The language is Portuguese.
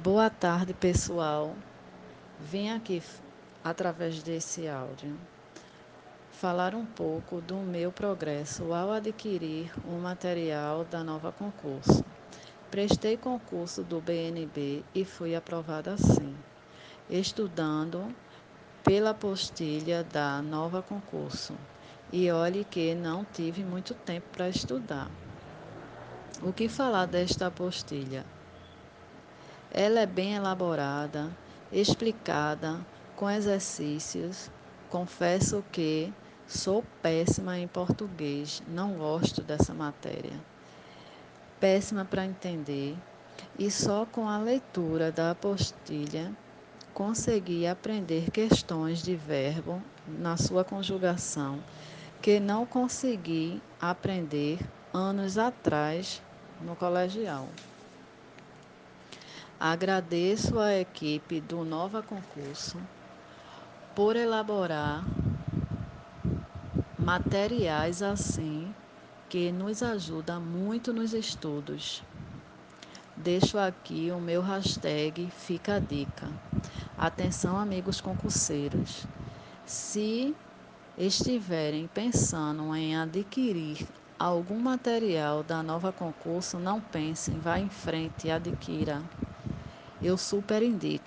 Boa tarde, pessoal. Vim aqui, através desse áudio, falar um pouco do meu progresso ao adquirir o material da Nova Concurso. Prestei concurso do BNB e fui aprovada sim, estudando pela apostila da Nova Concurso. E olhe que não tive muito tempo para estudar. O que falar desta apostila? Ela é bem elaborada, explicada, com exercícios. Confesso que sou péssima em português, não gosto dessa matéria. Péssima para entender, e só com a leitura da apostila consegui aprender questões de verbo na sua conjugação que não consegui aprender anos atrás no colegial. Agradeço à equipe do Nova Concurso por elaborar materiais assim que nos ajuda muito nos estudos. Deixo aqui o meu hashtag Fica a Dica. Atenção, amigos concurseiros. Se estiverem pensando em adquirir algum material da Nova Concurso, não pensem, vá em frente e adquira. Eu super indico.